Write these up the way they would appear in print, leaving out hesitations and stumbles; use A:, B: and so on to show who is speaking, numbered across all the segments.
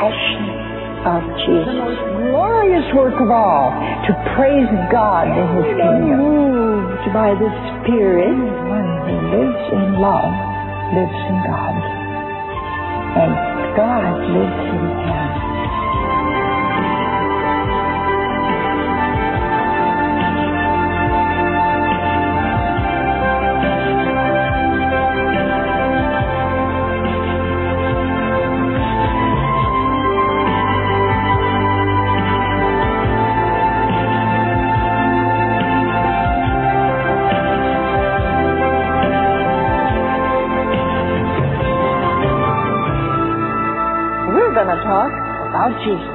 A: passion of Jesus. The most glorious work of all, to praise God in His kingdom. Moved by the Spirit, one who lives in love, lives in God. And God lives in him. Talk about Jesus.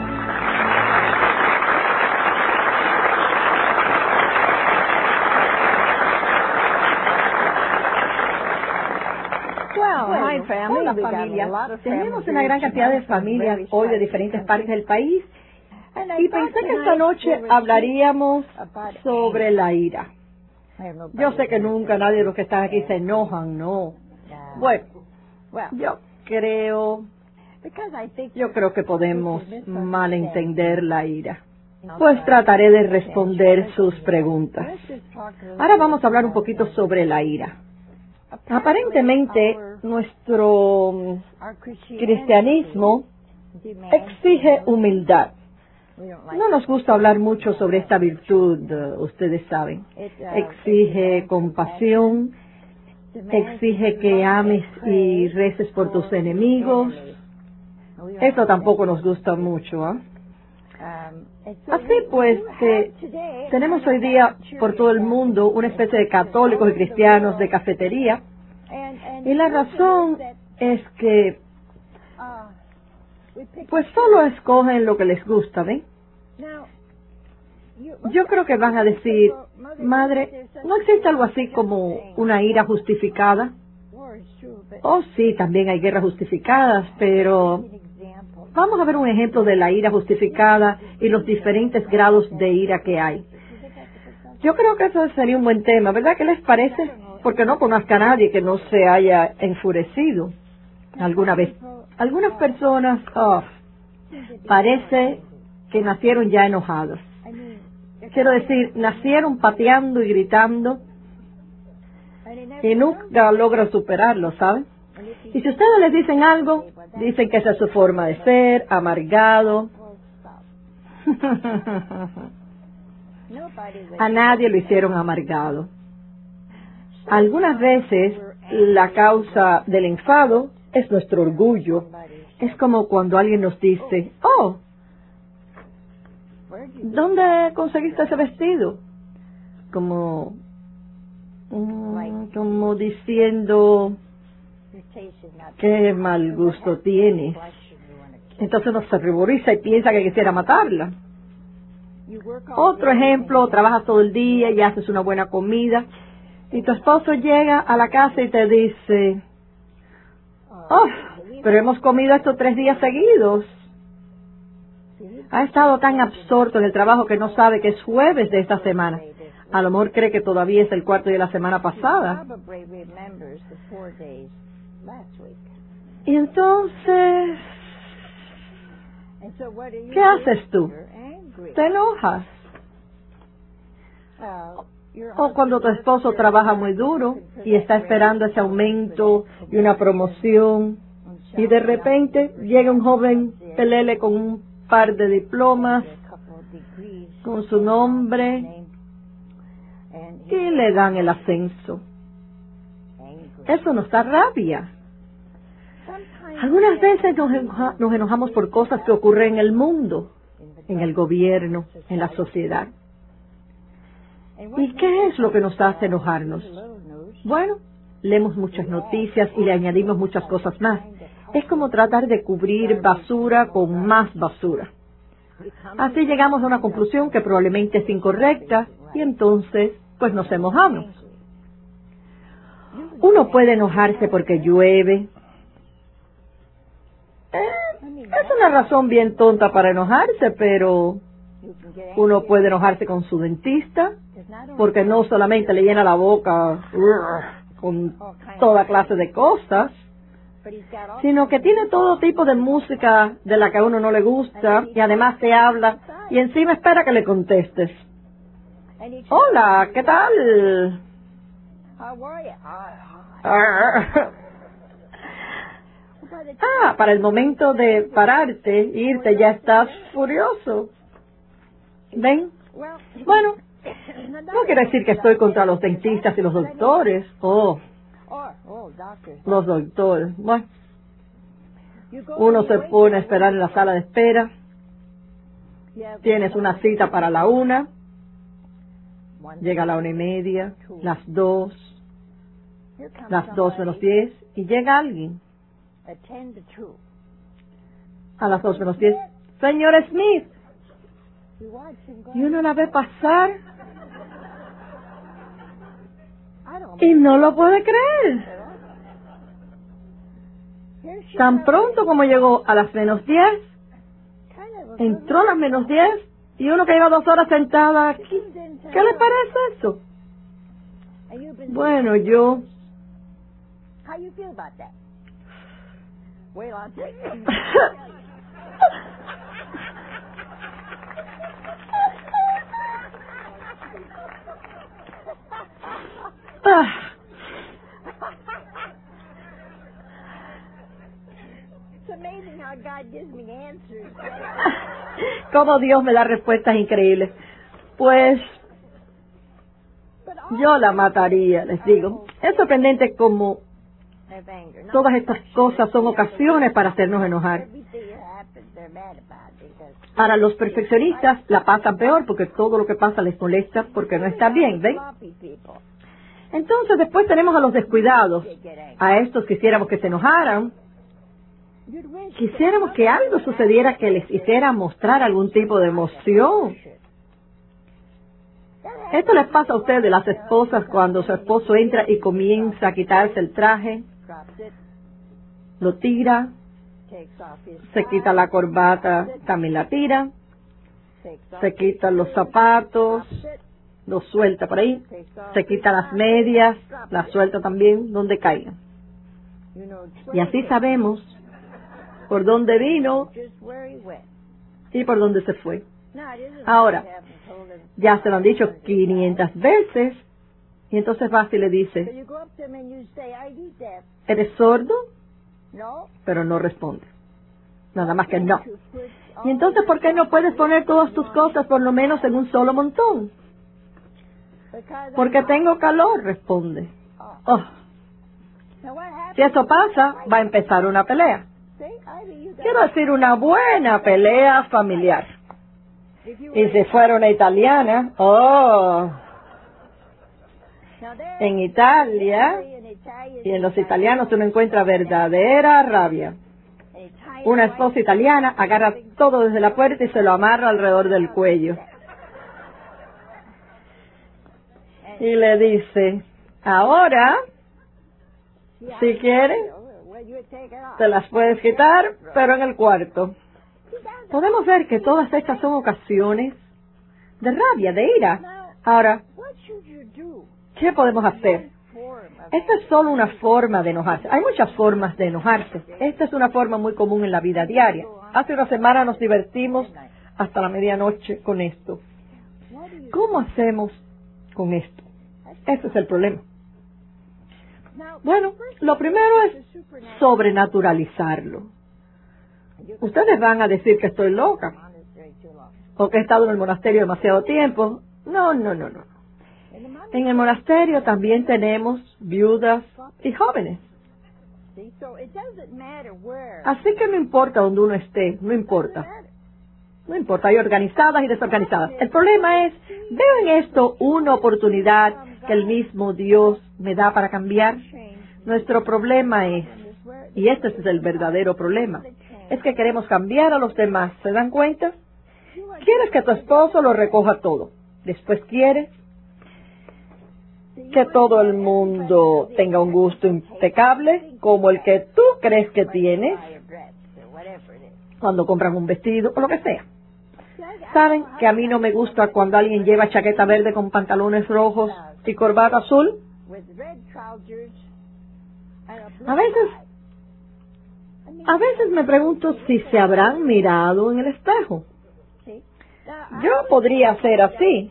B: Hola familia, tenemos una gran cantidad de familias hoy de diferentes partes del país y pensé que esta noche hablaríamos sobre la ira. Yo sé que nunca nadie de los que están aquí se enojan, ¿no? Bueno, yo creo que podemos malentender la ira. Pues trataré de responder sus preguntas. Ahora vamos a hablar un poquito sobre la ira. Aparentemente, nuestro cristianismo exige humildad. No nos gusta hablar mucho sobre esta virtud, ustedes saben. Exige compasión, exige que ames y reces por tus enemigos. Eso tampoco nos gusta mucho, ¿eh? Así pues, tenemos hoy día por todo el mundo una especie de católicos y cristianos de cafetería, y la razón es que pues solo escogen lo que les gusta, ¿ven? Yo creo que van a decir, madre, ¿no existe algo así como una ira justificada? Oh, sí, también hay guerras justificadas, pero vamos a ver un ejemplo de la ira justificada y los diferentes grados de ira que hay. Yo creo que eso sería un buen tema, ¿verdad? ¿Qué les parece? Porque no conozco a nadie que no se haya enfurecido alguna vez. Algunas personas, parece que nacieron ya enojados. Quiero decir, nacieron pateando y gritando y nunca logran superarlo, ¿saben? Y si ustedes les dicen algo, dicen que esa es su forma de ser, amargado. A nadie lo hicieron amargado. Algunas veces la causa del enfado es nuestro orgullo. Es como cuando alguien nos dice, oh, ¿dónde conseguiste ese vestido? Como diciendo, qué mal gusto tienes. Entonces uno se ruboriza y piensa que quisiera matarla. Otro ejemplo, trabajas todo el día y haces una buena comida y tu esposo llega a la casa y te dice, oh, pero hemos comido estos 3 días seguidos. Ha estado tan absorto en el trabajo que no sabe que es jueves de esta semana. A lo mejor cree que todavía es el cuarto día de la semana pasada. Y entonces, ¿qué haces tú? Te enojas. O cuando tu esposo trabaja muy duro y está esperando ese aumento y una promoción, y de repente llega un joven pelele con un par de diplomas, con su nombre, y le dan el ascenso. Eso nos da rabia. Algunas veces nos enojamos por cosas que ocurren en el mundo, en el gobierno, en la sociedad. ¿Y qué es lo que nos hace enojarnos? Bueno, leemos muchas noticias y le añadimos muchas cosas más. Es como tratar de cubrir basura con más basura. Así llegamos a una conclusión que probablemente es incorrecta y entonces, pues nos enojamos. Uno puede enojarse porque llueve. Es una razón bien tonta para enojarse, pero uno puede enojarse con su dentista, porque no solamente le llena la boca con toda clase de cosas, sino que tiene todo tipo de música de la que a uno no le gusta y además te habla y encima espera que le contestes. Hola, ¿qué tal? Para el momento de pararte, irte, ya estás furioso. ¿Ven? Bueno, no quiere decir que estoy contra los dentistas y los doctores. Los doctores. Bueno, uno se pone a esperar en la sala de espera. Tienes una cita para la 1. Llega a la 1:30, las 2 menos 10, y llega alguien. A las 2 menos 10, señor Smith. Y uno la ve pasar y no lo puede creer. Tan pronto como llegó a las menos 10, entró a las menos 10 y uno que lleva 2 horas sentada aquí. ¿Qué le parece eso? Bueno, yo... Cómo Dios me da respuestas increíbles. Pues yo la mataría, les digo. Es sorprendente cómo todas estas cosas son ocasiones para hacernos enojar. Para los perfeccionistas la pasan peor porque todo lo que pasa les molesta porque no está bien, ¿ven? Entonces después tenemos a los descuidados. A estos quisiéramos que se enojaran. Quisiéramos que algo sucediera que les hiciera mostrar algún tipo de emoción. Esto les pasa a ustedes, las esposas, cuando su esposo entra y comienza a quitarse el traje, lo tira, se quita la corbata, también la tira, se quita los zapatos, los suelta por ahí, se quita las medias, las suelta también donde caigan. Y así sabemos por dónde vino y por dónde se fue. Ahora, ya se lo han dicho 500 veces, y entonces vas y le dice, ¿eres sordo? Pero no responde. Nada más que no. Y entonces, ¿por qué no puedes poner todas tus cosas por lo menos en un solo montón? Porque tengo calor, responde. Si eso pasa, va a empezar una pelea. Quiero decir, una buena pelea familiar. Y si fuera una italiana, en Italia, y en los italianos uno encuentra verdadera rabia. Una esposa italiana agarra todo desde la puerta y se lo amarra alrededor del cuello. Y le dice, ahora, si quieres, te las puedes quitar, pero en el cuarto. Podemos ver que todas estas son ocasiones de rabia, de ira. Ahora, ¿qué podemos hacer? Esta es solo una forma de enojarse. Hay muchas formas de enojarse. Esta es una forma muy común en la vida diaria. Hace una semana nos divertimos hasta la medianoche con esto. ¿Cómo hacemos con esto? Ese es el problema. Bueno, lo primero es sobrenaturalizarlo. Ustedes van a decir que estoy loca o que he estado en el monasterio demasiado tiempo. No. En el monasterio también tenemos viudas y jóvenes. Así que no importa donde uno esté, no importa. No importa, hay organizadas y desorganizadas. El problema es, veo en esto una oportunidad que el mismo Dios me da para cambiar. Nuestro problema es, y este es el verdadero problema, es que queremos cambiar a los demás. ¿Se dan cuenta? Quieres que tu esposo lo recoja todo. Después quieres que todo el mundo tenga un gusto impecable, como el que tú crees que tienes, cuando compran un vestido o lo que sea. ¿Saben que a mí no me gusta cuando alguien lleva chaqueta verde con pantalones rojos y corbata azul? A veces A veces me pregunto si se habrán mirado en el espejo. Yo podría ser así.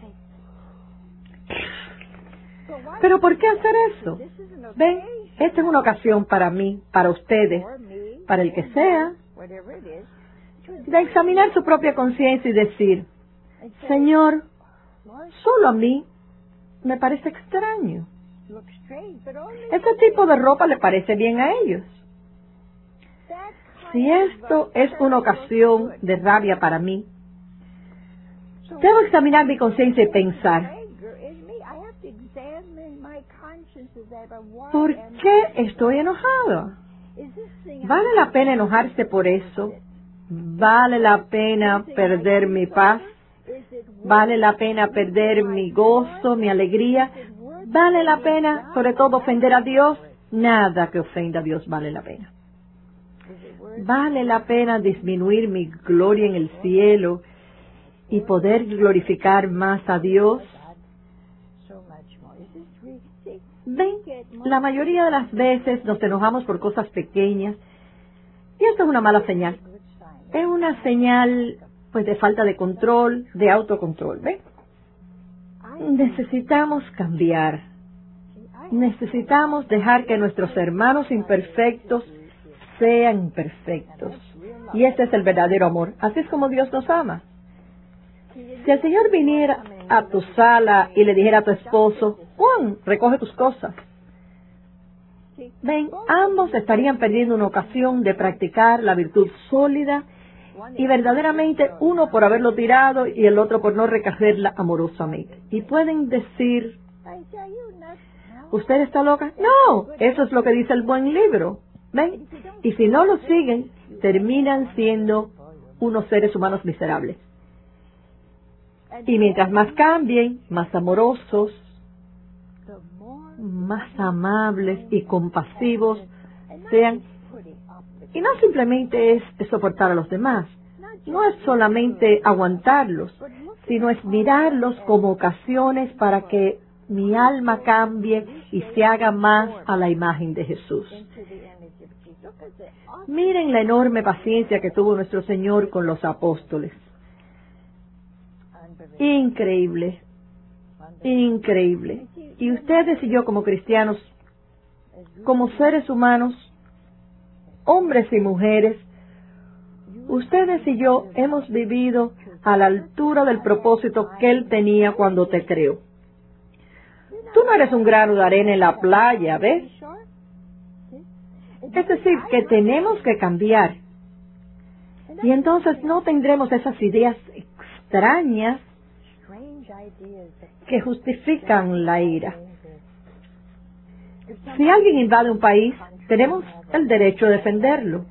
B: Pero ¿por qué hacer eso? Ven, esta es una ocasión para mí, para ustedes, para el que sea, de examinar su propia conciencia y decir, Señor, solo a mí me parece extraño. Este tipo de ropa le parece bien a ellos. Si esto es una ocasión de rabia para mí, debo examinar mi conciencia y pensar, ¿por qué estoy enojada? ¿Vale la pena enojarse por eso? ¿Vale la pena perder mi paz? ¿Vale la pena perder mi gozo, mi alegría? ¿Vale la pena, sobre todo, ofender a Dios? Nada que ofenda a Dios vale la pena. ¿Vale la pena disminuir mi gloria en el cielo y poder glorificar más a Dios? Ven, la mayoría de las veces nos enojamos por cosas pequeñas y esto es una mala señal. Es una señal, pues, de falta de control, de autocontrol, ¿ven? Necesitamos cambiar. Necesitamos dejar que nuestros hermanos imperfectos sean perfectos. Y ese es el verdadero amor. Así es como Dios nos ama. Si el Señor viniera a tu sala y le dijera a tu esposo, Juan, recoge tus cosas. Ven, ambos estarían perdiendo una ocasión de practicar la virtud sólida y verdaderamente uno por haberlo tirado y el otro por no recogerla amorosamente. Y pueden decir, ¿usted está loca? No, eso es lo que dice el buen libro. ¿Ven? Y si no lo siguen, terminan siendo unos seres humanos miserables. Y mientras más cambien, más amorosos, más amables y compasivos sean. Y no simplemente es soportar a los demás, no es solamente aguantarlos, sino es mirarlos como ocasiones para que mi alma cambie y se haga más a la imagen de Jesús. Miren la enorme paciencia que tuvo nuestro Señor con los apóstoles. Increíble, increíble. Y ustedes y yo como cristianos, como seres humanos, hombres y mujeres, ustedes y yo hemos vivido a la altura del propósito que Él tenía cuando te creó. Tú no eres un grano de arena en la playa, ¿ves? Es decir, que tenemos que cambiar. Y entonces no tendremos esas ideas extrañas que justifican la ira. Si alguien invade un país, tenemos el derecho de defenderlo.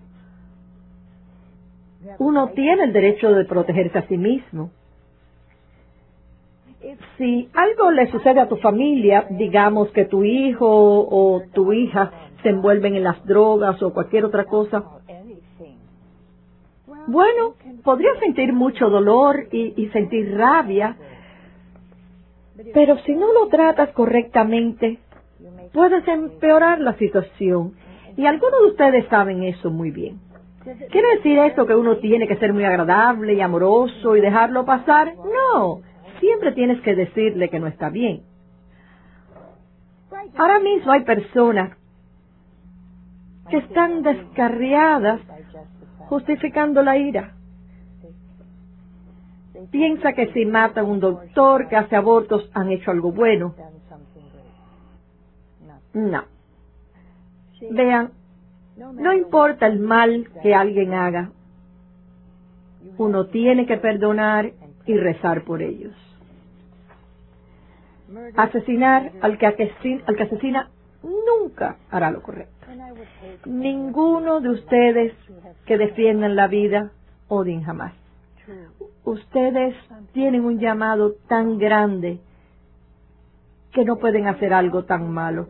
B: Uno tiene el derecho de protegerse a sí mismo. Si algo le sucede a tu familia, digamos que tu hijo o tu hija se envuelven en las drogas o cualquier otra cosa, bueno, podrías sentir mucho dolor y sentir rabia, pero si no lo tratas correctamente, puedes empeorar la situación. Y algunos de ustedes saben eso muy bien. ¿Quiere decir eso que uno tiene que ser muy agradable y amoroso y dejarlo pasar? No, siempre tienes que decirle que no está bien. Ahora mismo hay personas que están descarriadas justificando la ira. Piensa que si matan a un doctor que hace abortos han hecho algo bueno. No. Vean, no importa el mal que alguien haga, uno tiene que perdonar y rezar por ellos. Asesinar al que asesina nunca hará lo correcto. Ninguno de ustedes que defiendan la vida odien jamás. Ustedes tienen un llamado tan grande que no pueden hacer algo tan malo.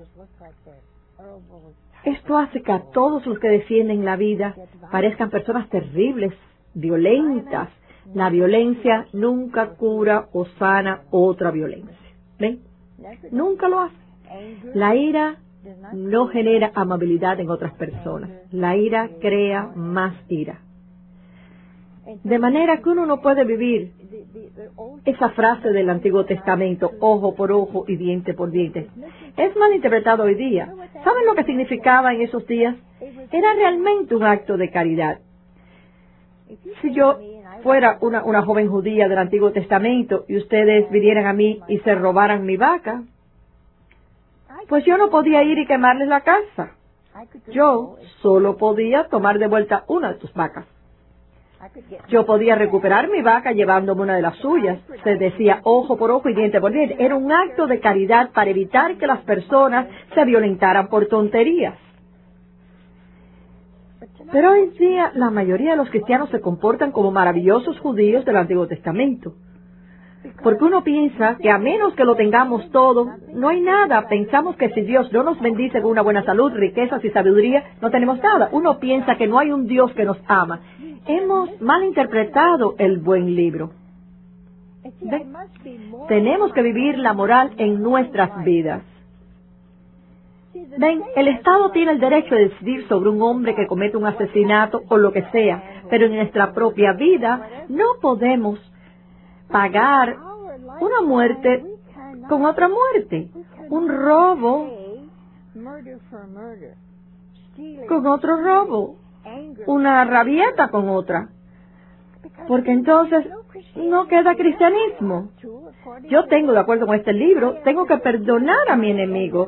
B: Esto hace que a todos los que defienden la vida parezcan personas terribles, violentas. La violencia nunca cura o sana otra violencia. ¿Ven? Nunca lo hace. La ira no genera amabilidad en otras personas. La ira crea más ira. De manera que uno no puede vivir esa frase del Antiguo Testamento, ojo por ojo y diente por diente. Es mal interpretado hoy día. ¿Saben lo que significaba en esos días? Era realmente un acto de caridad. Si yo fuera una joven judía del Antiguo Testamento y ustedes vinieran a mí y se robaran mi vaca, pues yo no podía ir y quemarles la casa. Yo solo podía tomar de vuelta una de tus vacas. Yo podía recuperar mi vaca llevándome una de las suyas. Se decía ojo por ojo y diente por diente. Era un acto de caridad para evitar que las personas se violentaran por tonterías. Pero hoy día la mayoría de los cristianos se comportan como maravillosos judíos del Antiguo Testamento. Porque uno piensa que a menos que lo tengamos todo, no hay nada. Pensamos que si Dios no nos bendice con una buena salud, riquezas y sabiduría, no tenemos nada. Uno piensa que no hay un Dios que nos ama. Hemos malinterpretado el buen libro. Tenemos que vivir la moral en nuestras vidas. Ven, el Estado tiene el derecho de decidir sobre un hombre que comete un asesinato o lo que sea, pero en nuestra propia vida no podemos pagar una muerte con otra muerte, un robo con otro robo, una rabieta con otra, porque entonces no queda cristianismo. Yo tengo, de acuerdo con este libro, tengo que perdonar a mi enemigo.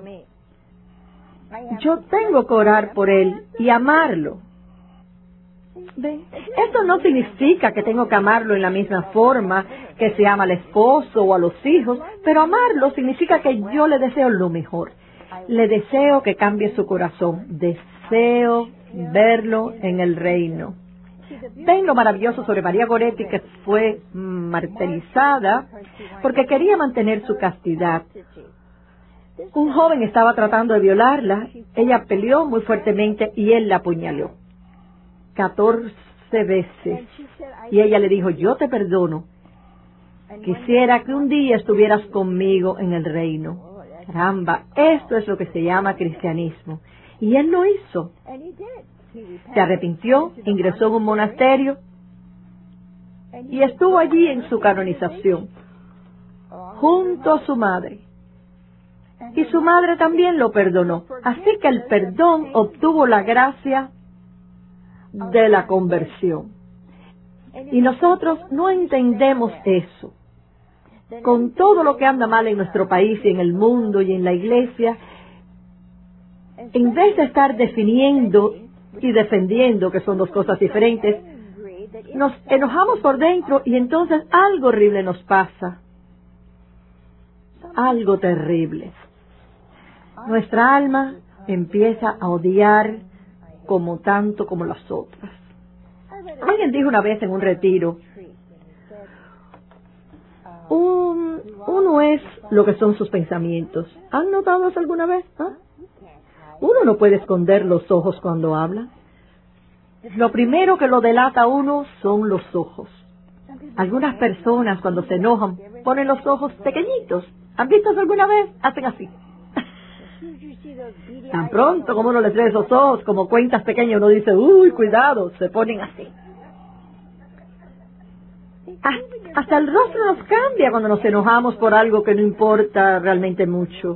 B: Yo tengo que orar por él y amarlo. ¿Ven? Esto no significa que tengo que amarlo en la misma forma que se ama al esposo o a los hijos, pero amarlo significa que yo le deseo lo mejor. Le deseo que cambie su corazón. Deseo verlo en el reino. Ven lo maravilloso sobre María Goretti, que fue martirizada porque quería mantener su castidad. Un joven estaba tratando de violarla. Ella peleó muy fuertemente y él la apuñaló 14 veces. Y ella le dijo, yo te perdono. Quisiera que un día estuvieras conmigo en el reino. Caramba, esto es lo que se llama cristianismo. Y él lo hizo. Se arrepintió, ingresó en un monasterio y estuvo allí en su canonización, junto a su madre. Y su madre también lo perdonó. Así que el perdón obtuvo la gracia de la conversión. Y nosotros no entendemos eso. Con todo lo que anda mal en nuestro país y en el mundo y en la iglesia, en vez de estar definiendo y defendiendo, que son dos cosas diferentes, nos enojamos por dentro y entonces algo horrible nos pasa. Algo terrible. Nuestra alma empieza a odiar como tanto como las otras. Alguien dijo una vez en un retiro, uno es lo que son sus pensamientos. ¿Han notado eso alguna vez? Uno no puede esconder los ojos cuando habla. Lo primero que lo delata a uno son los ojos. Algunas personas cuando se enojan ponen los ojos pequeñitos. ¿Han visto eso alguna vez? Hacen así. Tan pronto como uno les ve esos ojos como cuentas pequeñas, uno dice, uy, cuidado, se ponen así. Hasta el rostro nos cambia cuando nos enojamos por algo que no importa realmente mucho.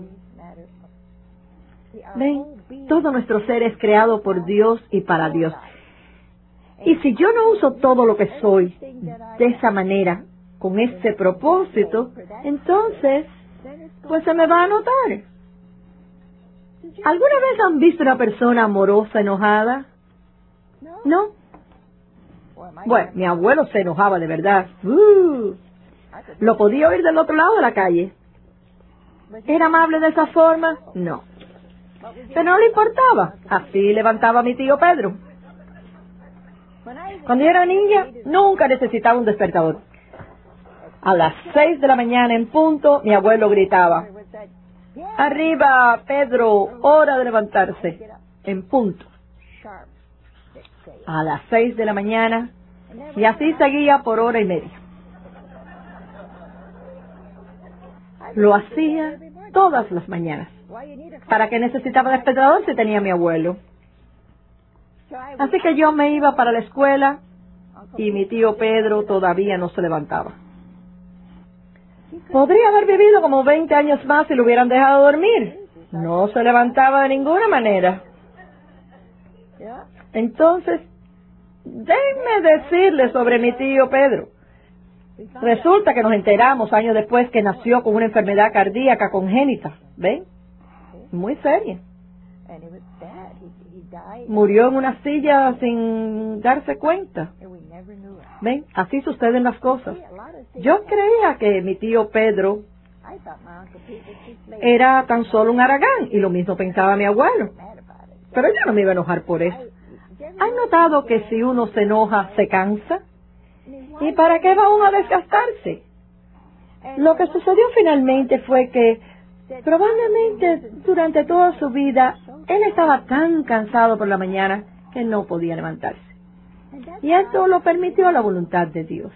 B: Ven, todo nuestro ser es creado por Dios y para Dios. Y si yo no uso todo lo que soy de esa manera, con ese propósito, entonces, pues se me va a notar. ¿Alguna vez han visto una persona amorosa enojada? ¿No? Bueno, mi abuelo se enojaba de verdad. Lo podía oír del otro lado de la calle. ¿Era amable de esa forma? No. Pero no le importaba. Así levantaba a mi tío Pedro. Cuando yo era niña, nunca necesitaba un despertador. A las 6 de la mañana en punto, mi abuelo gritaba, arriba, Pedro, hora de levantarse. En punto. A las 6 de la mañana, y así seguía por hora y media. Lo hacía todas las mañanas. ¿Para qué necesitaba despertador si tenía a mi abuelo? Así que yo me iba para la escuela y mi tío Pedro todavía no se levantaba. Podría haber vivido como 20 años más si lo hubieran dejado dormir. No se levantaba de ninguna manera. Entonces, déjenme decirle sobre mi tío Pedro. Resulta que nos enteramos años después que nació con una enfermedad cardíaca congénita. ¿Ven? Muy seria. Murió en una silla sin darse cuenta. ¿Ven? Así suceden las cosas. Yo creía que mi tío Pedro era tan solo un haragán, y lo mismo pensaba mi abuelo. Pero yo no me iba a enojar por eso. ¿Han notado que si uno se enoja, se cansa? ¿Y para qué va uno a desgastarse? Lo que sucedió finalmente fue que probablemente durante toda su vida él estaba tan cansado por la mañana que no podía levantarse. Y esto lo permitió la voluntad de Dios.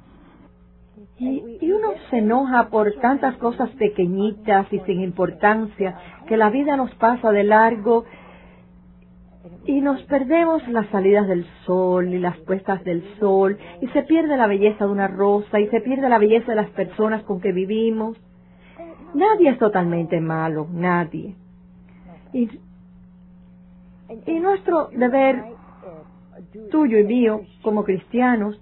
B: Y uno se enoja por tantas cosas pequeñitas y sin importancia, que la vida nos pasa de largo y nos perdemos las salidas del sol y las puestas del sol, y se pierde la belleza de una rosa, y se pierde la belleza de las personas con que vivimos. Nadie es totalmente malo, nadie. Y nuestro deber, tuyo y mío, como cristianos,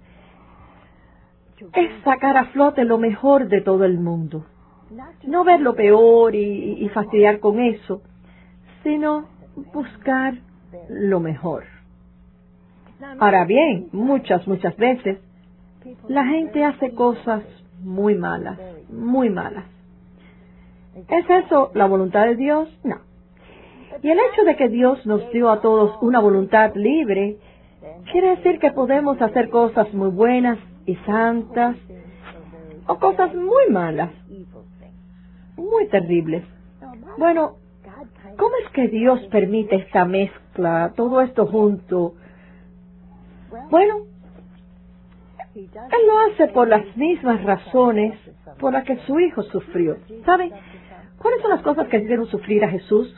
B: es sacar a flote lo mejor de todo el mundo. No ver lo peor y fastidiar con eso, sino buscar lo mejor. Ahora bien, muchas veces, la gente hace cosas muy malas, muy malas. ¿Es eso la voluntad de Dios? No. Y el hecho de que Dios nos dio a todos una voluntad libre, quiere decir que podemos hacer cosas muy buenas y santas, o cosas muy malas, muy terribles. Bueno, ¿cómo es que Dios permite esta mezcla, todo esto junto? Bueno, Él lo hace por las mismas razones por las que su Hijo sufrió. ¿Saben cuáles son las cosas que hicieron sufrir a Jesús?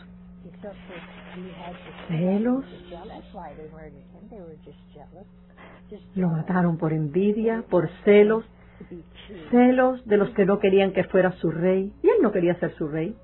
B: Celos. Lo mataron por envidia, por celos. Celos de los que no querían que fuera su rey. Y Él no quería ser su rey.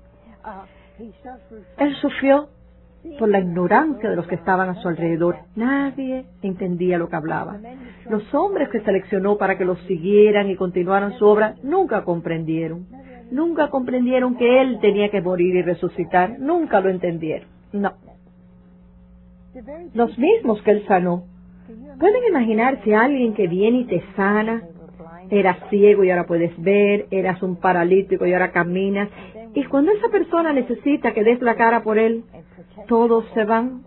B: Él sufrió por la ignorancia de los que estaban a su alrededor. Nadie entendía lo que hablaba. Los hombres que seleccionó para que los siguieran y continuaran su obra nunca comprendieron. Nunca comprendieron que Él tenía que morir y resucitar. Nunca lo entendieron. No. Los mismos que Él sanó. ¿Pueden imaginarse a alguien que viene y te sana? Eras ciego y ahora puedes ver, eras un paralítico y ahora caminas. Y cuando esa persona necesita que des la cara por él, todos se van.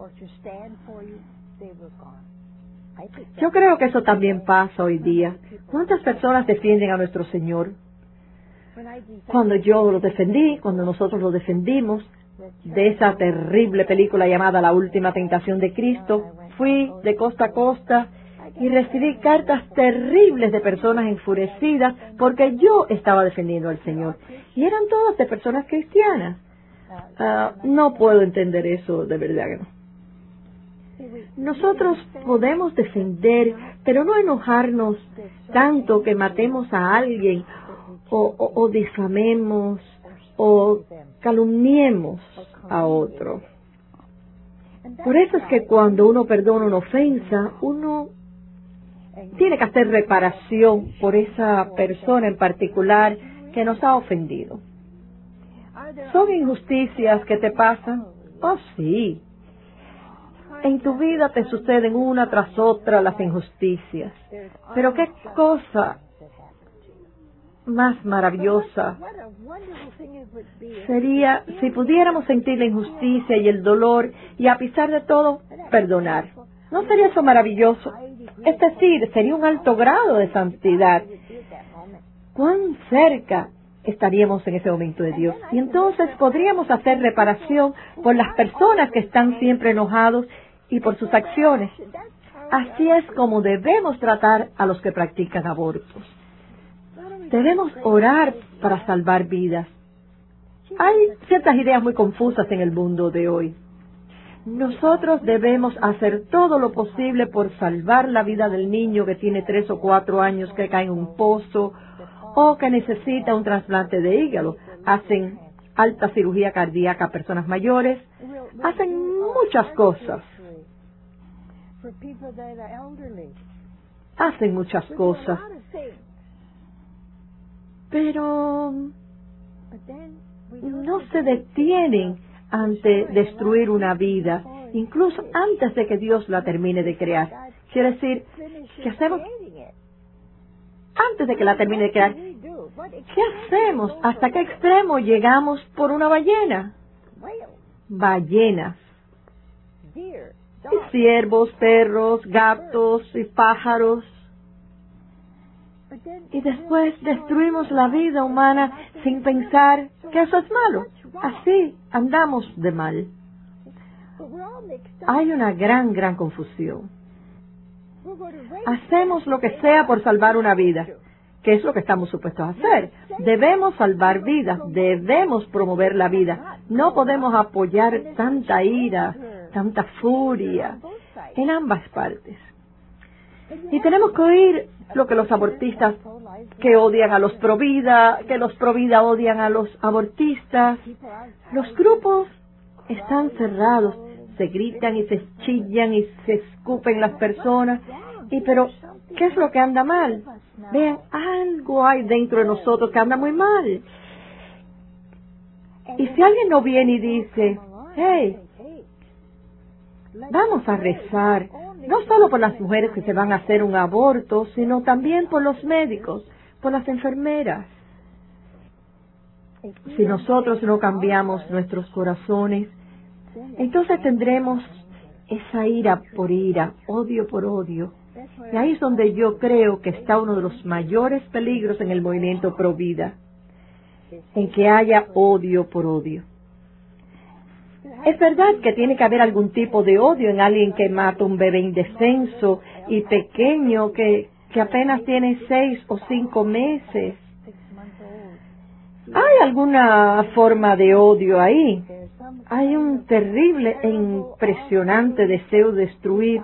B: Yo creo que eso también pasa hoy día. ¿Cuántas personas defienden a nuestro Señor? Cuando yo lo defendí, cuando nosotros lo defendimos, de esa terrible película llamada La Última Tentación de Cristo, fui de costa a costa y recibí cartas terribles de personas enfurecidas porque yo estaba defendiendo al Señor. Y eran todas de personas cristianas. No puedo entender eso, de verdad que no. Nosotros podemos defender, pero no enojarnos tanto que matemos a alguien o difamemos o calumniemos a otro. Por eso es que cuando uno perdona una ofensa, uno tiene que hacer reparación por esa persona en particular que nos ha ofendido. ¿Son injusticias que te pasan? Oh, sí. En tu vida te suceden una tras otra las injusticias. Pero qué cosa más maravillosa sería si pudiéramos sentir la injusticia y el dolor y a pesar de todo perdonar. ¿No sería eso maravilloso? Es decir, sería un alto grado de santidad. ¿Cuán cerca estaríamos en ese momento de Dios? Y entonces podríamos hacer reparación por las personas que están siempre enojados y por sus acciones. Así es como debemos tratar a los que practican abortos. Debemos orar para salvar vidas. Hay ciertas ideas muy confusas en el mundo de hoy. Nosotros debemos hacer todo lo posible por salvar la vida del niño que tiene 3 o 4 años, que cae en un pozo o que necesita un trasplante de hígado. Hacen alta cirugía cardíaca a personas mayores. Hacen muchas cosas. Hacen muchas cosas. Pero no se detienen ante destruir una vida, incluso antes de que Dios la termine de crear. Quiere decir, ¿qué hacemos? Antes de que la termine de crear, ¿qué hacemos? ¿Hasta qué extremo llegamos por una ballena? Ballenas. Y ciervos, perros, gatos y pájaros. Y después destruimos la vida humana sin pensar que eso es malo. Así andamos de mal. Hay una gran confusión. Hacemos lo que sea por salvar una vida, que es lo que estamos supuestos a hacer. Debemos salvar vidas, debemos promover la vida. No podemos apoyar tanta ira, tanta furia en ambas partes. Y tenemos que oír lo que los abortistas que odian a los pro vida, que los pro vida odian a los abortistas. Los grupos están cerrados, se gritan y se chillan y se escupen las personas. Pero, ¿qué es lo que anda mal? Vean, algo hay dentro de nosotros que anda muy mal. Y si alguien no viene y dice, hey, vamos a rezar, no solo por las mujeres que se van a hacer un aborto, sino también por los médicos, por las enfermeras. Si nosotros no cambiamos nuestros corazones, entonces tendremos esa ira por ira, odio por odio. Y ahí es donde yo creo que está uno de los mayores peligros en el movimiento pro vida, en que haya odio por odio. Es verdad que tiene que haber algún tipo de odio en alguien que mata un bebé indefenso y pequeño que apenas tiene 6 o 5 meses. Hay alguna forma de odio ahí. Hay un terrible e impresionante deseo de destruir.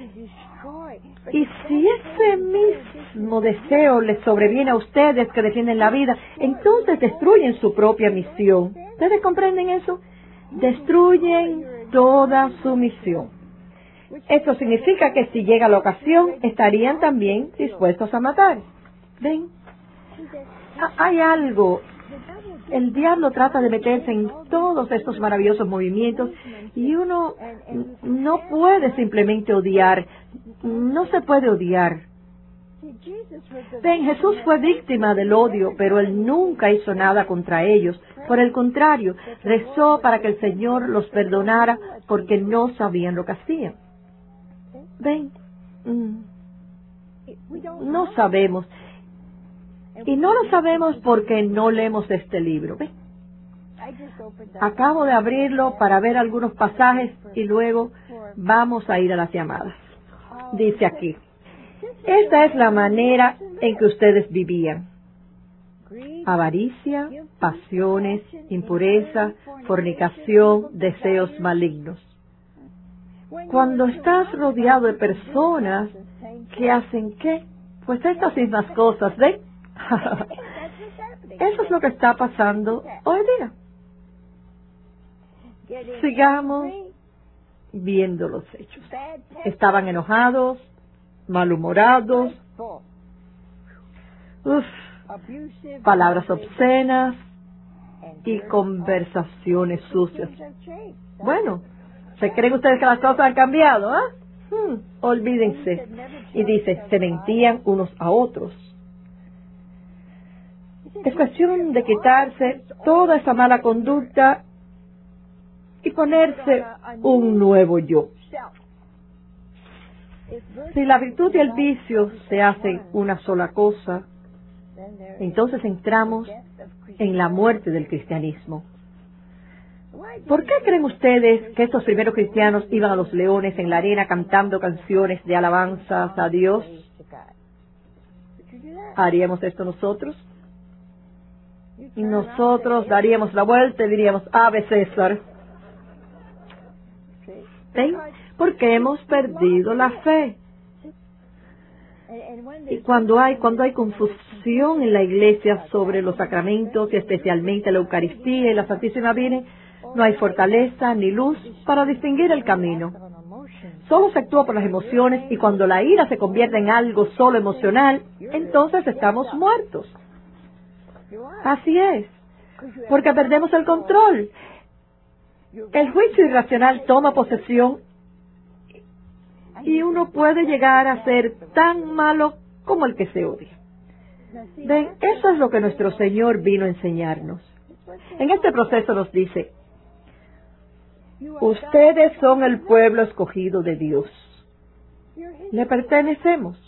B: Y si ese mismo deseo les sobreviene a ustedes que defienden la vida, entonces destruyen su propia misión. ¿Ustedes comprenden eso? Destruyen toda su misión. Esto significa que si llega la ocasión, estarían también dispuestos a matar. ¿Ven? Hay algo. El diablo trata de meterse en todos estos maravillosos movimientos y uno no puede simplemente odiar. No se puede odiar. Ven, Jesús fue víctima del odio, pero Él nunca hizo nada contra ellos. Por el contrario, rezó para que el Señor los perdonara porque no sabían lo que hacían. Ven, no sabemos. Y no lo sabemos porque no leemos este libro. ¿Ven? Acabo de abrirlo para ver algunos pasajes y luego vamos a ir a las llamadas. Dice aquí, esta es la manera en que ustedes vivían. Avaricia, pasiones, impureza, fornicación, deseos malignos. Cuando estás rodeado de personas que hacen ¿qué? Pues estas mismas cosas, ¿ven? Eso es lo que está pasando hoy día. Sigamos viendo los hechos. Estaban enojados, malhumorados, palabras obscenas y conversaciones sucias. Bueno, ¿se creen ustedes que las cosas han cambiado? Olvídense. Y dice, se mentían unos a otros. Es cuestión de quitarse toda esa mala conducta y ponerse un nuevo yo. Si la virtud y el vicio se hacen una sola cosa, entonces entramos en la muerte del cristianismo. ¿Por qué creen ustedes que estos primeros cristianos iban a los leones en la arena cantando canciones de alabanzas a Dios? ¿Haríamos esto nosotros? Y nosotros daríamos la vuelta y diríamos, Ave César. ¿Ven? Porque hemos perdido la fe. Y cuando hay confusión en la iglesia sobre los sacramentos, y especialmente la Eucaristía y la Santísima Virgen, no hay fortaleza ni luz para distinguir el camino. Solo se actúa por las emociones, y cuando la ira se convierte en algo solo emocional, entonces estamos muertos. Así es, porque perdemos el control. El juicio irracional toma posesión y uno puede llegar a ser tan malo como el que se odia. Ven, eso es lo que nuestro Señor vino a enseñarnos. En este proceso nos dice, ustedes son el pueblo escogido de Dios. Le pertenecemos.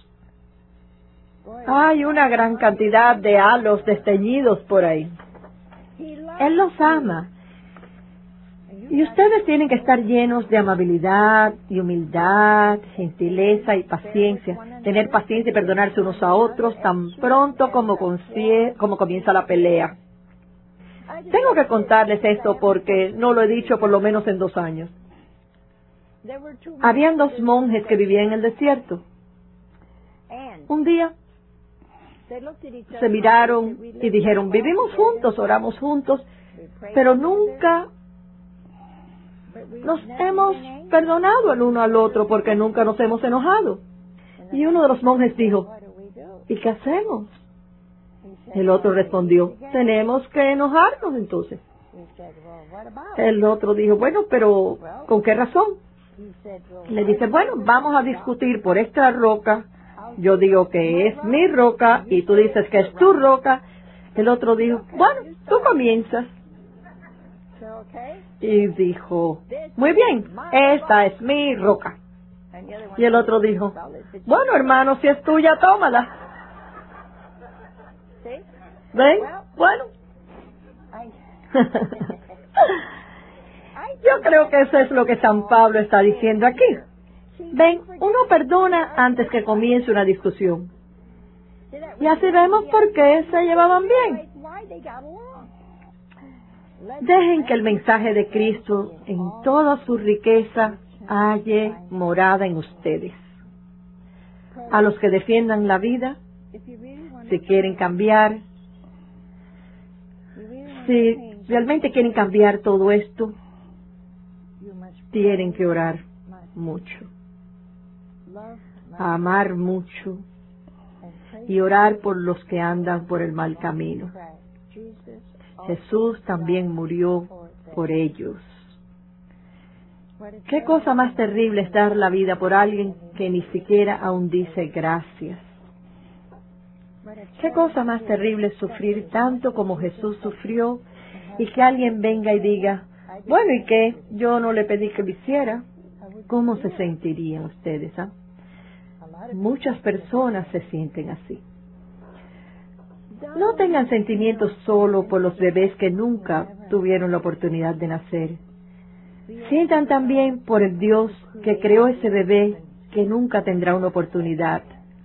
B: Hay una gran cantidad de halos desteñidos por ahí. Él los ama. Y ustedes tienen que estar llenos de amabilidad y humildad, gentileza y paciencia. Tener paciencia y perdonarse unos a otros tan pronto como comienza la pelea. Tengo que contarles esto porque no lo he dicho por lo menos en 2 años. Habían 2 monjes que vivían en el desierto. Un día se miraron y dijeron, vivimos juntos, oramos juntos, pero nunca nos hemos perdonado el uno al otro porque nunca nos hemos enojado. Y uno de los monjes dijo, ¿y qué hacemos? El otro respondió, tenemos que enojarnos entonces. El otro dijo, bueno, pero ¿con qué razón? Le dice, bueno, vamos a discutir por esta roca. Yo digo que es mi roca y tú dices que es tu roca. El otro dijo, bueno, tú comienzas. Y dijo, muy bien, esta es mi roca. Y el otro dijo, bueno, hermano, si es tuya, tómala. ¿Ven? Bueno. Yo creo que eso es lo que San Pablo está diciendo aquí. Ven, uno perdona antes que comience una discusión. Y así vemos por qué se llevaban bien. Dejen que el mensaje de Cristo en toda su riqueza halle morada en ustedes. A los que defiendan la vida, si quieren cambiar, si realmente quieren cambiar todo esto, tienen que orar mucho, amar mucho y orar por los que andan por el mal camino. Jesús también murió por ellos. ¿Qué cosa más terrible es dar la vida por alguien que ni siquiera aún dice gracias? ¿Qué cosa más terrible es sufrir tanto como Jesús sufrió y que alguien venga y diga, bueno, ¿y qué? Yo no le pedí que lo hiciera. ¿Cómo se sentirían ustedes? Muchas personas se sienten así. No tengan sentimientos solo por los bebés que nunca tuvieron la oportunidad de nacer. Sientan también por el Dios que creó ese bebé que nunca tendrá una oportunidad.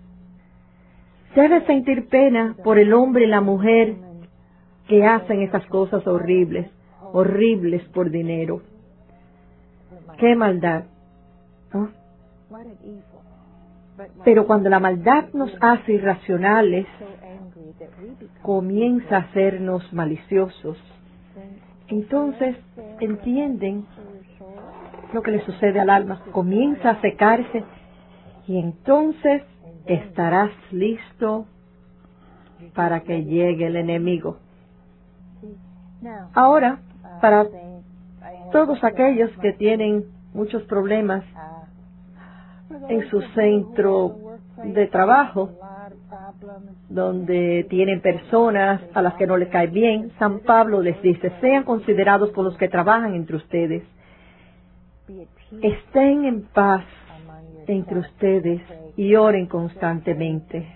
B: Debes sentir pena por el hombre y la mujer que hacen esas cosas horribles, horribles por dinero. ¡Qué maldad! ¿No? Pero cuando la maldad nos hace irracionales, comienza a hacernos maliciosos. Entonces entienden lo que le sucede al alma, comienza a secarse y entonces estarás listo para que llegue el enemigo. Ahora, para todos aquellos que tienen muchos problemas en su centro de trabajo, donde tienen personas a las que no les cae bien, San Pablo les dice, sean considerados por los que trabajan entre ustedes. Estén en paz entre ustedes y oren constantemente.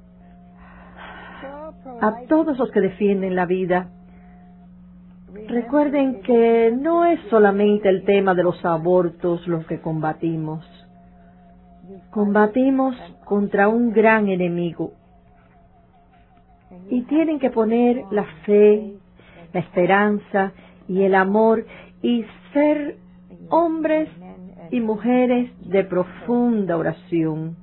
B: A todos los que defienden la vida, recuerden que no es solamente el tema de los abortos lo que combatimos. Combatimos contra un gran enemigo. Y tienen que poner la fe la esperanza y el amor y ser hombres y mujeres de profunda oración.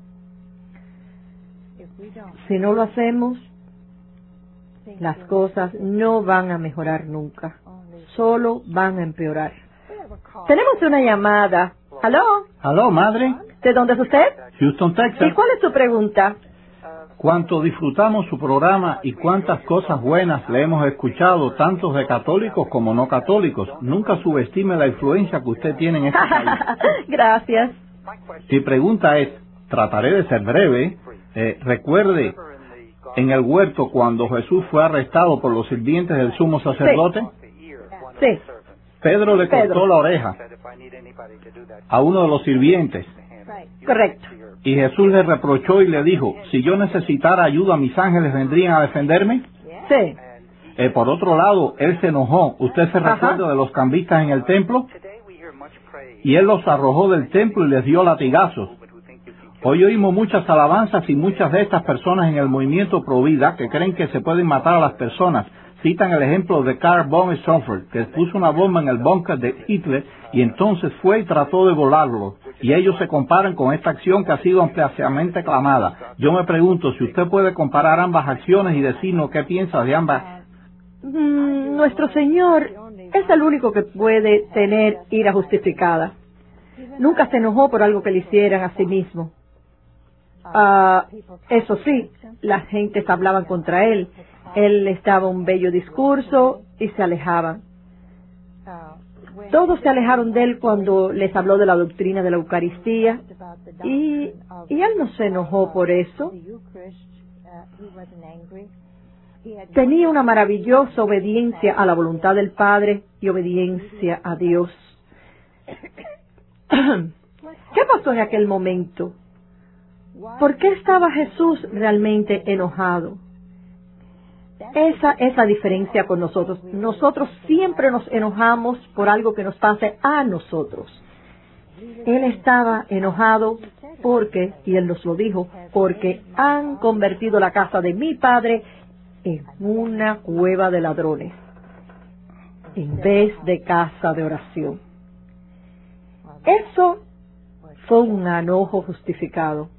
B: Si no lo hacemos, las cosas no van a mejorar nunca, solo van a empeorar. Tenemos una llamada. ¿Aló?
C: Aló, madre.
B: ¿De dónde es usted?
C: Houston, Texas.
B: ¿Y cuál es su pregunta?
C: Cuánto disfrutamos su programa y cuántas cosas buenas le hemos escuchado, tanto de católicos como no católicos. Nunca subestime la influencia que usted tiene en este país.
B: Gracias.
C: Mi pregunta es, trataré de ser breve. Recuerde, en el huerto cuando Jesús fue arrestado por los sirvientes del sumo sacerdote,
B: Sí.
C: Pedro le cortó la oreja a uno de los sirvientes.
B: Correcto.
C: Y Jesús le reprochó y le dijo, si yo necesitara ayuda, ¿mis ángeles vendrían a defenderme?
B: Sí.
C: Por otro lado, él se enojó. ¿Usted se recuerda de los cambistas en el templo? Y él los arrojó del templo y les dio latigazos. Hoy oímos muchas alabanzas y muchas de estas personas en el movimiento Pro Vida que creen que se pueden matar a las personas. Citan el ejemplo de Karl von Stauffenberg, que puso una bomba en el búnker de Hitler y entonces fue y trató de volarlo. Y ellos se comparan con esta acción que ha sido ampliamente clamada. Yo me pregunto si usted puede comparar ambas acciones y decirnos qué piensa de ambas.
B: Nuestro Señor es el único que puede tener ira justificada. Nunca se enojó por algo que le hicieran a sí mismo. Eso sí, las gentes hablaban contra él. Él les daba un bello discurso y se alejaban. Todos se alejaron de él cuando les habló de la doctrina de la Eucaristía y él no se enojó por eso. Tenía una maravillosa obediencia a la voluntad del Padre y obediencia a Dios. ¿Qué pasó en aquel momento? ¿Por qué estaba Jesús realmente enojado? Esa es la diferencia con nosotros. Nosotros siempre nos enojamos por algo que nos pase a nosotros. Él estaba enojado porque, y él nos lo dijo, porque han convertido la casa de mi padre en una cueva de ladrones, en vez de casa de oración. Eso fue un enojo justificado.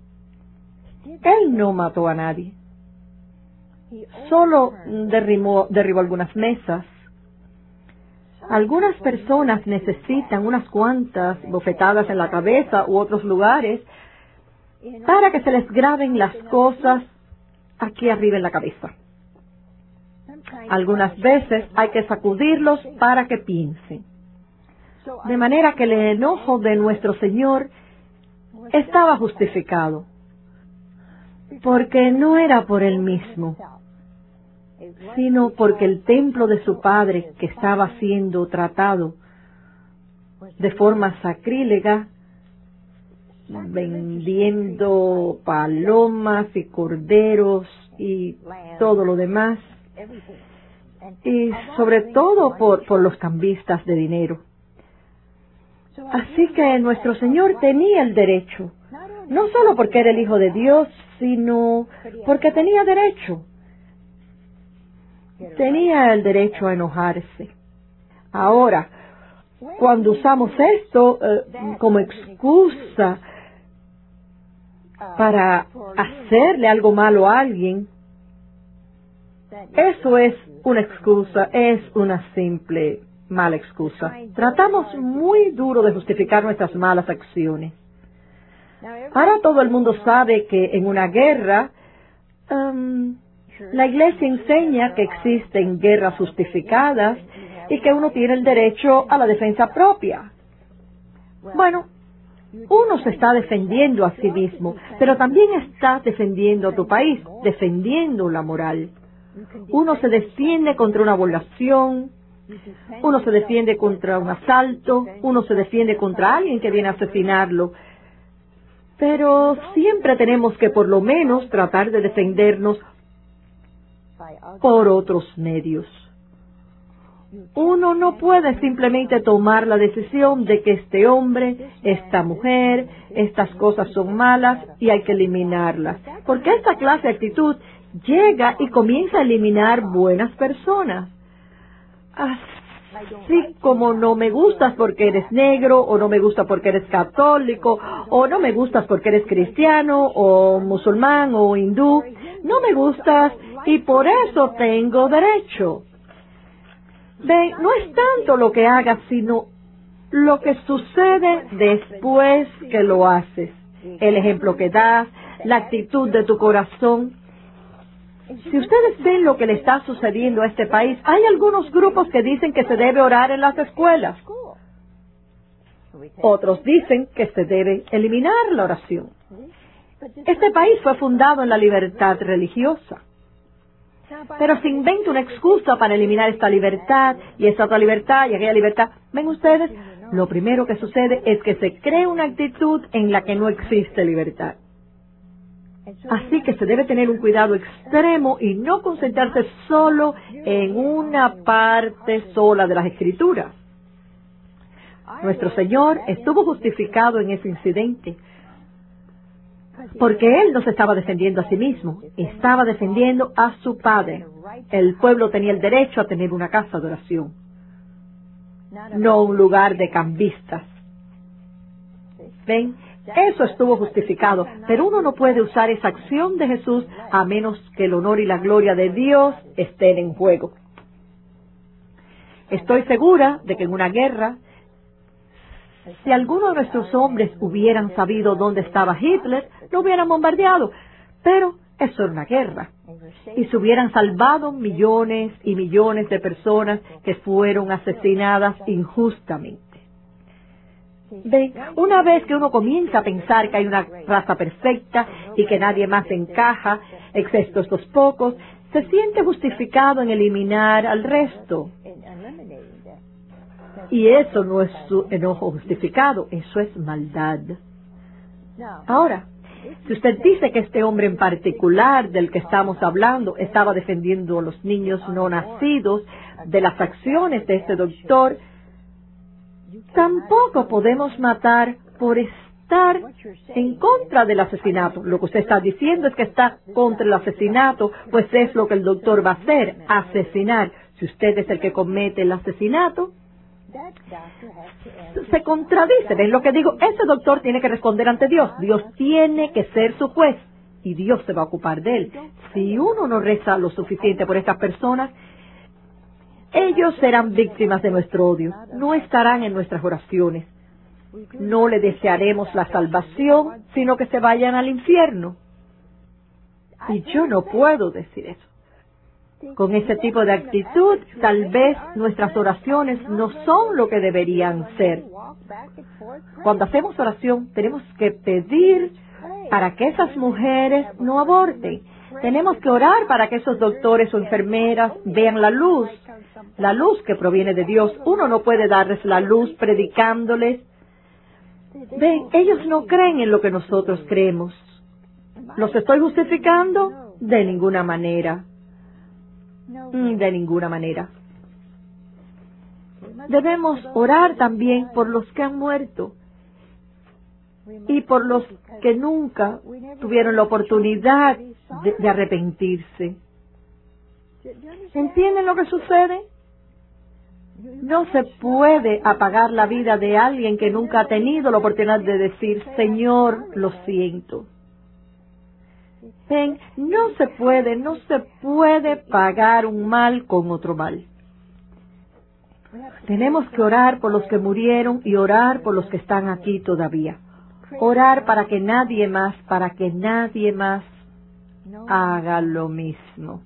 B: Él no mató a nadie. Solo derribó algunas mesas. Algunas personas necesitan unas cuantas bofetadas en la cabeza u otros lugares para que se les graben las cosas aquí arriba en la cabeza. Algunas veces hay que sacudirlos para que piensen. De manera que el enojo de nuestro Señor estaba justificado, porque no era por él mismo, sino porque el templo de su padre, que estaba siendo tratado de forma sacrílega, vendiendo palomas y corderos y todo lo demás, y sobre todo por los cambistas de dinero. Así que nuestro Señor tenía el derecho, no solo porque era el Hijo de Dios, sino porque tenía derecho. Tenía el derecho a enojarse. Ahora, cuando usamos esto como excusa para hacerle algo malo a alguien, eso es una excusa, es una simple mala excusa. Tratamos muy duro de justificar nuestras malas acciones. Ahora todo el mundo sabe que en una guerra, la Iglesia enseña que existen guerras justificadas y que uno tiene el derecho a la defensa propia. Bueno, uno se está defendiendo a sí mismo, pero también está defendiendo a tu país, defendiendo la moral. Uno se defiende contra una violación, uno se defiende contra un asalto, uno se defiende contra alguien que viene a asesinarlo. Pero siempre tenemos que por lo menos tratar de defendernos por otros medios. Uno no puede simplemente tomar la decisión de que este hombre, esta mujer, estas cosas son malas y hay que eliminarlas. Porque esta clase de actitud llega y comienza a eliminar buenas personas. Así como no me gustas porque eres negro, o no me gusta porque eres católico, o no me gustas porque eres cristiano, o musulmán, o hindú. No me gustas y por eso tengo derecho. Ven, no es tanto lo que hagas, sino lo que sucede después que lo haces. El ejemplo que das, la actitud de tu corazón. Si ustedes ven lo que le está sucediendo a este país, hay algunos grupos que dicen que se debe orar en las escuelas. Otros dicen que se debe eliminar la oración. Este país fue fundado en la libertad religiosa. Pero se inventa una excusa para eliminar esta libertad y esta otra libertad y aquella libertad. ¿Ven ustedes? Lo primero que sucede es que se crea una actitud en la que no existe libertad. Así que se debe tener un cuidado extremo y no concentrarse solo en una parte sola de las Escrituras. Nuestro Señor estuvo justificado en ese incidente, porque Él no se estaba defendiendo a sí mismo, estaba defendiendo a su Padre. El pueblo tenía el derecho a tener una casa de oración, no un lugar de cambistas. ¿Ven? Eso estuvo justificado, pero uno no puede usar esa acción de Jesús a menos que el honor y la gloria de Dios estén en juego. Estoy segura de que en una guerra, si algunos de nuestros hombres hubieran sabido dónde estaba Hitler, lo hubieran bombardeado. Pero eso era una guerra. Y se hubieran salvado millones y millones de personas que fueron asesinadas injustamente. Ven, una vez que uno comienza a pensar que hay una raza perfecta y que nadie más encaja, excepto estos pocos, se siente justificado en eliminar al resto. Y eso no es su enojo justificado, eso es maldad. Ahora, si usted dice que este hombre en particular del que estamos hablando estaba defendiendo a los niños no nacidos de las acciones de este doctor, tampoco podemos matar por estar en contra del asesinato. Lo que usted está diciendo es que está contra el asesinato, pues es lo que el doctor va a hacer, asesinar. Si usted es el que comete el asesinato, se contradice. ¿Ven lo que digo? Ese doctor tiene que responder ante Dios. Dios tiene que ser su juez y Dios se va a ocupar de él. Si uno no reza lo suficiente por estas personas, ellos serán víctimas de nuestro odio, no estarán en nuestras oraciones. No le desearemos la salvación, sino que se vayan al infierno. Y yo no puedo decir eso. Con ese tipo de actitud, tal vez nuestras oraciones no son lo que deberían ser. Cuando hacemos oración, tenemos que pedir para que esas mujeres no aborten. Tenemos que orar para que esos doctores o enfermeras vean la luz que proviene de Dios. Uno no puede darles la luz predicándoles. Ven, ellos no creen en lo que nosotros creemos. ¿Los estoy justificando? De ninguna manera. De ninguna manera. Debemos orar también por los que han muerto y por los que nunca tuvieron la oportunidad de arrepentirse. ¿Entienden lo que sucede? No se puede apagar la vida de alguien que nunca ha tenido la oportunidad de decir, Señor, lo siento. Ven, no se puede pagar un mal con otro mal. Tenemos que orar por los que murieron y orar por los que están aquí todavía. Orar para que nadie más haga lo mismo.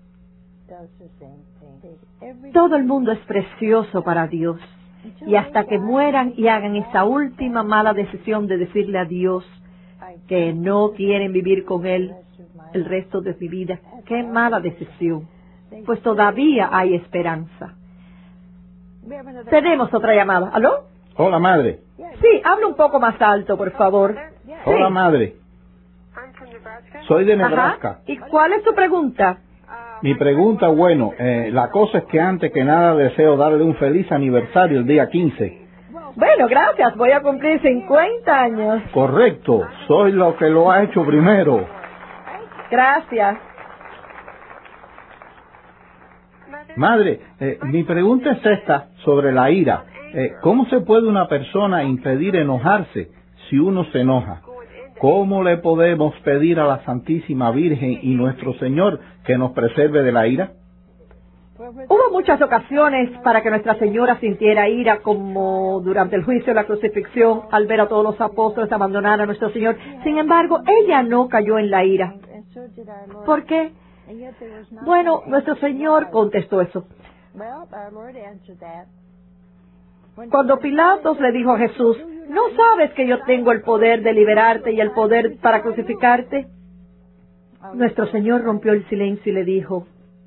B: Todo el mundo es precioso para Dios. Y hasta que mueran y hagan esa última mala decisión de decirle a Dios que no quieren vivir con Él el resto de mi vida, qué mala decisión. Pues todavía hay esperanza. Tenemos otra llamada. ¿Aló?
C: Hola, madre.
B: Sí, habla un poco más alto, por favor.
C: Hola, madre. Soy de Nebraska.
B: Ajá. ¿Y cuál es tu pregunta?
C: Mi pregunta, bueno, la cosa es que antes que nada deseo darle un feliz aniversario el día 15.
B: Bueno, gracias. Voy a cumplir 50 años.
C: Correcto. Soy lo que lo ha hecho primero.
B: Gracias.
C: Madre, mi pregunta es esta sobre la ira. ¿Cómo se puede una persona impedir enojarse si uno se enoja? ¿Cómo le podemos pedir a la Santísima Virgen y nuestro Señor que nos preserve de la ira?
B: Hubo muchas ocasiones para que Nuestra Señora sintiera ira, como durante el juicio de la crucifixión, al ver a todos los apóstoles abandonar a nuestro Señor. Sin embargo, ella no cayó en la ira. ¿Por qué? Bueno, nuestro Señor contestó eso. Cuando Pilatos le dijo a Jesús, ¿no sabes que yo tengo el poder de liberarte y el poder para crucificarte? Nuestro Señor rompió el silencio y le dijo,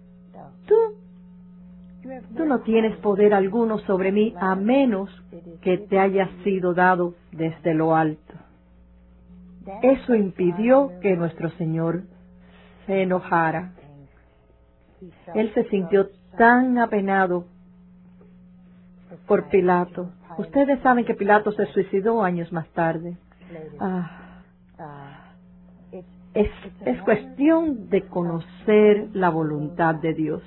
B: Tú no tienes poder alguno sobre mí a menos que te haya sido dado desde lo alto. Eso impidió que nuestro Señor se enojara. Él se sintió tan apenado por Pilato. Ustedes saben que Pilato se suicidó años más tarde. Es cuestión de conocer la voluntad de Dios.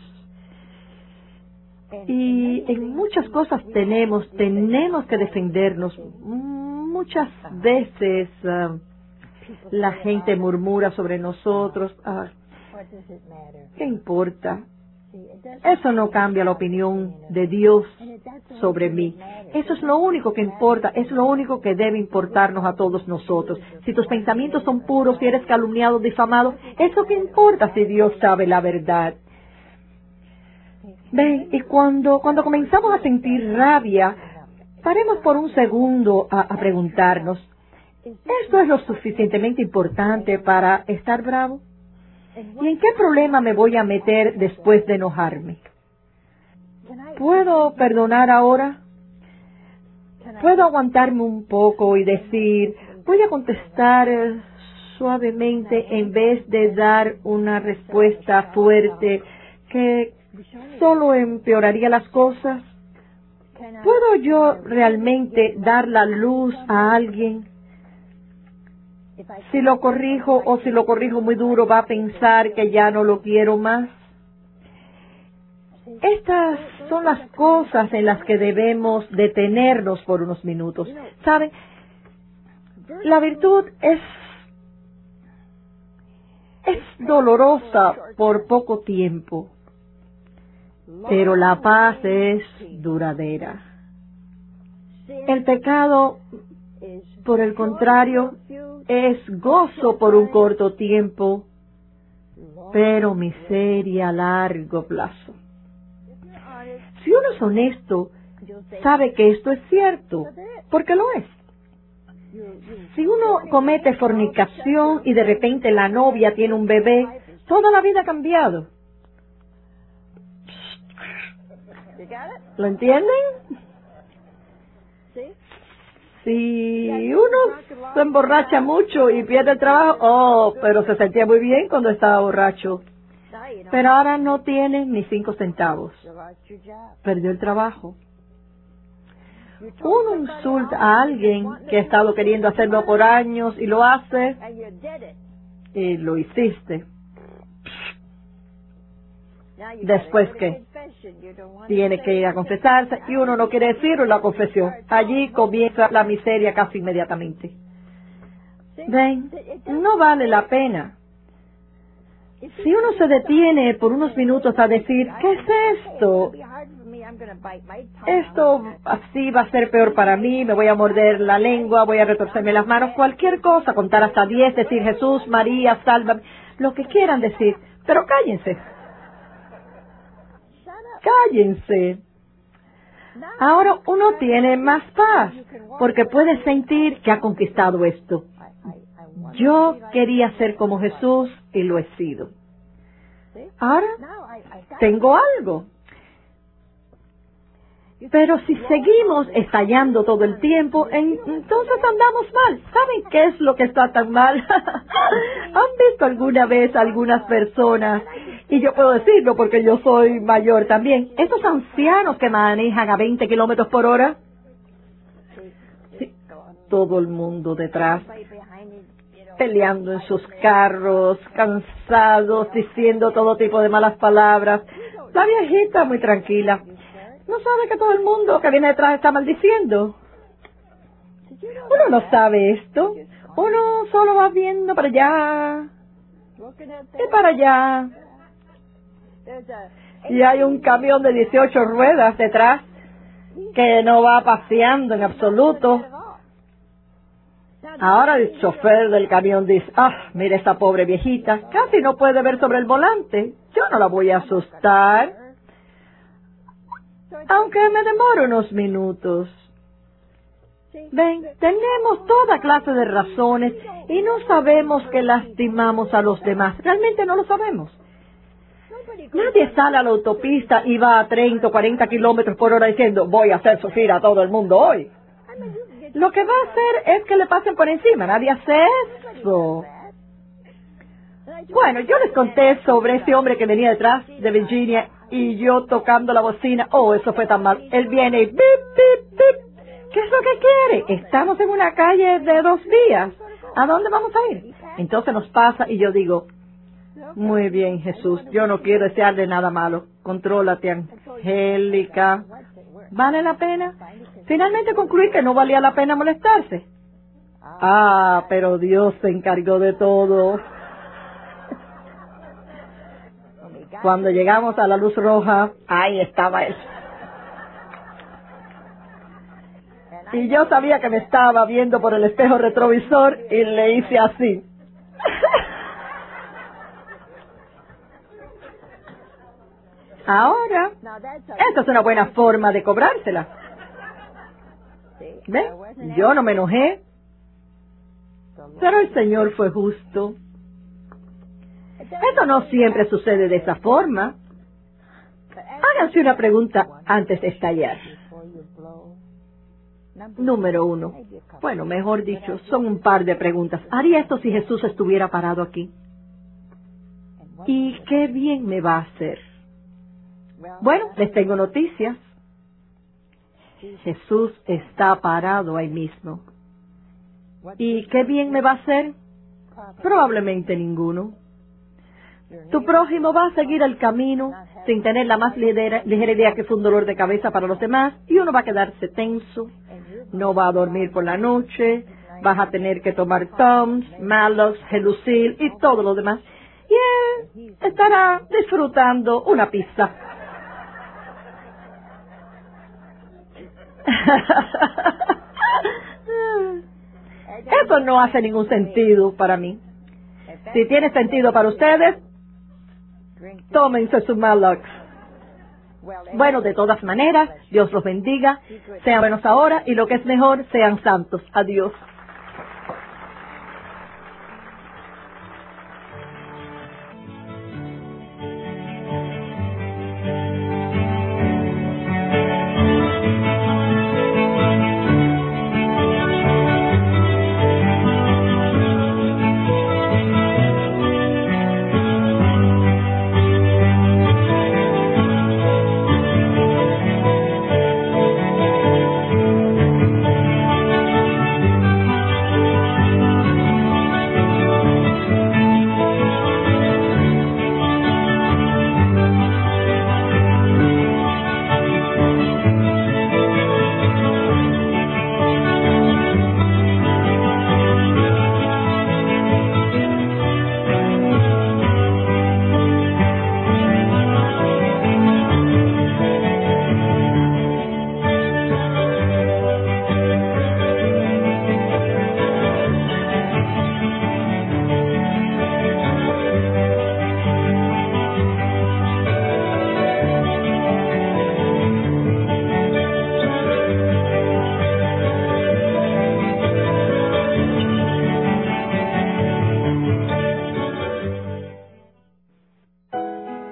B: Y en muchas cosas tenemos que defendernos. Muchas veces la gente murmura sobre nosotros. ¿Qué importa? Eso no cambia la opinión de Dios sobre mí. Eso es lo único que importa, es lo único que debe importarnos a todos nosotros. Si tus pensamientos son puros, si eres calumniado, difamado, ¿eso qué importa si Dios sabe la verdad? Ven, y cuando comenzamos a sentir rabia, paremos por un segundo a preguntarnos, ¿esto es lo suficientemente importante para estar bravo? ¿Y en qué problema me voy a meter después de enojarme? ¿Puedo perdonar ahora? ¿Puedo aguantarme un poco y decir, voy a contestar suavemente en vez de dar una respuesta fuerte que solo empeoraría las cosas? ¿Puedo yo realmente dar la luz a alguien? Si lo corrijo o si lo corrijo muy duro, va a pensar que ya no lo quiero más. Estas son las cosas en las que debemos detenernos por unos minutos. ¿Saben? La virtud es dolorosa por poco tiempo, pero la paz es duradera. El pecado, por el contrario, es gozo por un corto tiempo, pero miseria a largo plazo. Si uno es honesto, sabe que esto es cierto, porque lo es. Si uno comete fornicación y de repente la novia tiene un bebé, toda la vida ha cambiado. ¿Lo entienden? Si uno se emborracha mucho y pierde el trabajo, pero se sentía muy bien cuando estaba borracho. Pero ahora no tiene ni 5 centavos. Perdió el trabajo. Uno insulta a alguien que ha estado queriendo hacerlo por años y lo hace, y lo hiciste. Después, ¿qué? Tiene que ir a confesarse y uno no quiere decirlo en la confesión. Allí comienza la miseria casi inmediatamente. Ven, no vale la pena. Si uno se detiene por unos minutos a decir, ¿qué es esto? Esto así va a ser peor para mí, me voy a morder la lengua, voy a retorcerme las manos, cualquier cosa, contar hasta 10, decir Jesús, María, sálvame, lo que quieran decir, pero cállense. Cállense. Ahora uno tiene más paz, porque puede sentir que ha conquistado esto. Yo quería ser como Jesús y lo he sido. Ahora tengo algo. Pero si seguimos estallando todo el tiempo, entonces andamos mal. ¿Saben qué es lo que está tan mal? ¿Han visto alguna vez algunas personas? Y yo puedo decirlo porque yo soy mayor también. Esos ancianos que manejan a 20 kilómetros por hora. Sí, todo el mundo detrás, peleando en sus carros, cansados, diciendo todo tipo de malas palabras. La viejita muy tranquila. ¿No sabe que todo el mundo que viene detrás está maldiciendo? Uno no sabe esto. Uno solo va viendo para allá y para allá. Y hay un camión de 18 ruedas detrás que no va paseando en absoluto. Ahora el chofer del camión dice, mire esa pobre viejita, casi no puede ver sobre el volante. Yo no la voy a asustar, aunque me demore unos minutos. Ven, tenemos toda clase de razones y no sabemos que lastimamos a los demás. Realmente no lo sabemos. Nadie sale a la autopista y va a 30 o 40 kilómetros por hora diciendo, voy a hacer sufrir a todo el mundo hoy. Lo que va a hacer es que le pasen por encima. Nadie hace eso. Bueno, yo les conté sobre ese hombre que venía detrás de Virginia y yo tocando la bocina. Oh, eso fue tan mal. Él viene y bip, bip, bip. ¿Qué es lo que quiere? Estamos en una calle de 2 vías. ¿A dónde vamos a ir? Entonces nos pasa y yo digo, muy bien, Jesús, yo no quiero desearle nada malo. Contrólate, Angélica. ¿Vale la pena? Finalmente concluí que no valía la pena molestarse. Pero Dios se encargó de todo. Cuando llegamos a la luz roja, ahí estaba él. Y yo sabía que me estaba viendo por el espejo retrovisor y le hice así. Ahora, esta es una buena forma de cobrársela. ¿Ven? Yo no me enojé, pero el Señor fue justo. Esto no siempre sucede de esa forma. Háganse una pregunta antes de estallar. Número 1. Bueno, mejor dicho, son un par de preguntas. ¿Haría esto si Jesús estuviera parado aquí? ¿Y qué bien me va a hacer? Bueno, les tengo noticias. Jesús está parado ahí mismo. ¿Y qué bien me va a hacer? Probablemente ninguno. Tu prójimo va a seguir el camino sin tener la más ligera idea que fue un dolor de cabeza para los demás y uno va a quedarse tenso, no va a dormir por la noche, vas a tener que tomar Tums, Malox, Gelusil y todo lo demás. Y él estará disfrutando una pizza. Eso no hace ningún sentido para mí. Si tiene sentido para ustedes, tómense su Malox. Bueno, de todas maneras, Dios los bendiga, sean buenos ahora y lo que es mejor, sean santos. Adiós.